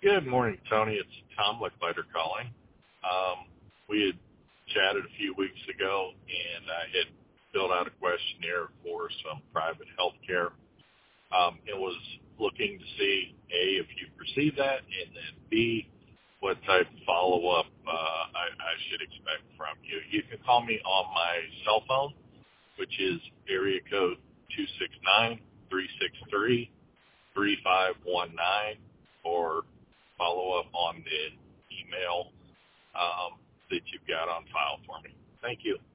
Good morning, Tony. It's Tom Licklider calling. We had chatted a few weeks ago, and I had filled out a questionnaire for some private health care. It was looking to see, A, if you've received that, and then B, what type of follow-up I should expect from you. You can call me on my cell phone, which is area code 269-363-3519, or follow up on the email that you've got on file for me. Thank you.